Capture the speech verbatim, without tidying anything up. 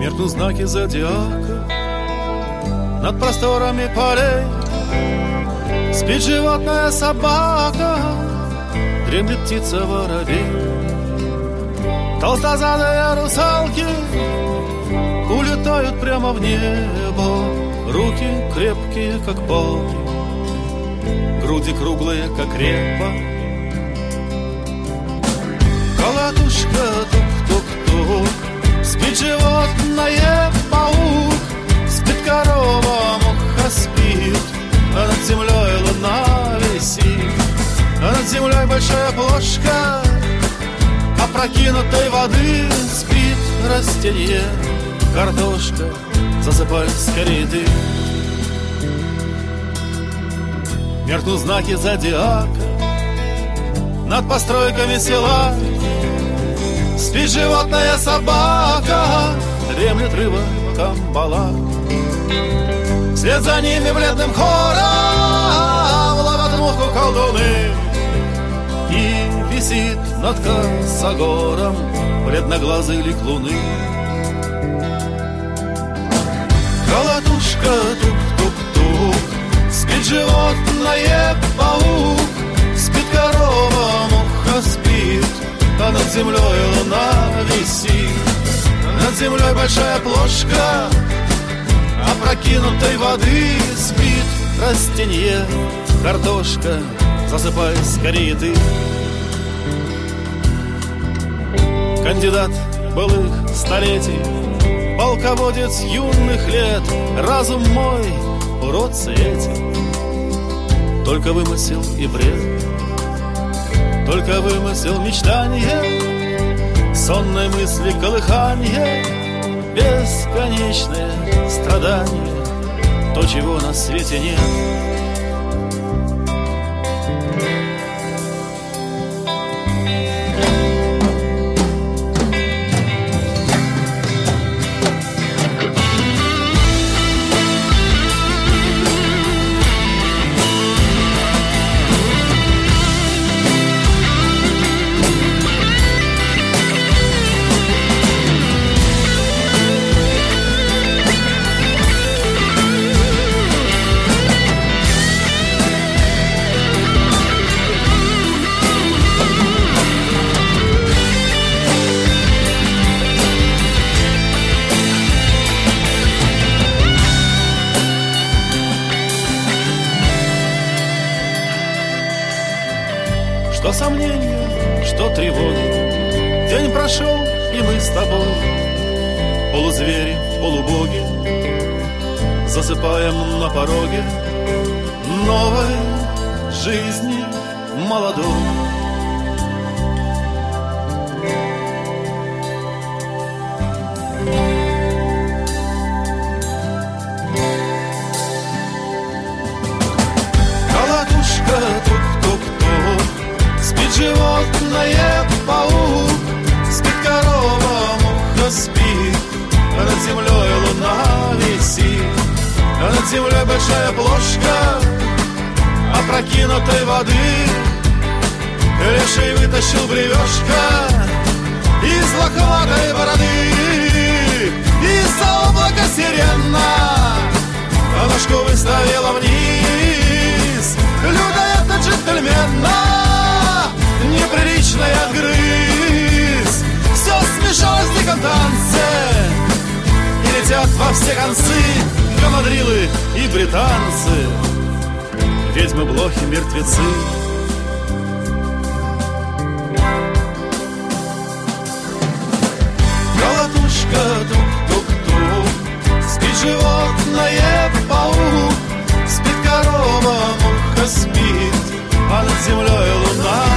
Меркнут знаки зодиака над просторами полей. Спит животное собака, дремлет птица воробей. Толстозадые русалки улетают прямо в небо. Руки крепкие, как палки, груди круглые, как репа. Колотушка тук-тук-тук, спит животное паук, спит корова, муха спит, а над землей луна висит, а над землей большая плошка опрокинутой воды. Спит растение, картошка, засыпай скорее ты. Меркнут знаки зодиака над постройками села. Спит животная собака, дремлет рыба камбала. Вслед за ними бледным хором ловят муху колдуны. И висит над косогором бледноглазый лик луны. Колотушка тук-тук-тук, спит животное паук, спит корова, муха спит, а над землей луна висит. Над землей большая плошка опрокинутой воды. Спит растение, картошка, засыпай скорее ты. Кандидат былых столетий, полководец юных лет, разум мой уродцы эти, только вымысел и бред, только вымысел мечтания, сонной мысли колыхание, бесконечное страдание, то, чего на свете нет. Что сомнения, что тревоги, день прошел, и мы с тобой, полузвери, полубоги, засыпаем на пороге новой жизни молодой. Колотушка тук-тук-тук, спит животное паук, спит корова, муха спит, а над землей луна висит, а над землей большая плошка опрокинутой воды. Леший вытащил бревешко из лохматой бороды, из-за облака сирена ножку выставила вниз. Людоед джентльмена неприличный отгрыз. Все смешалось в диком танце, и летят во все концы гамадрилы и британцы, ведьмы, блохи, мертвецы. Колотушка тук-тук-тук, спит животное паук, спит корова, муха спит, а над землей луна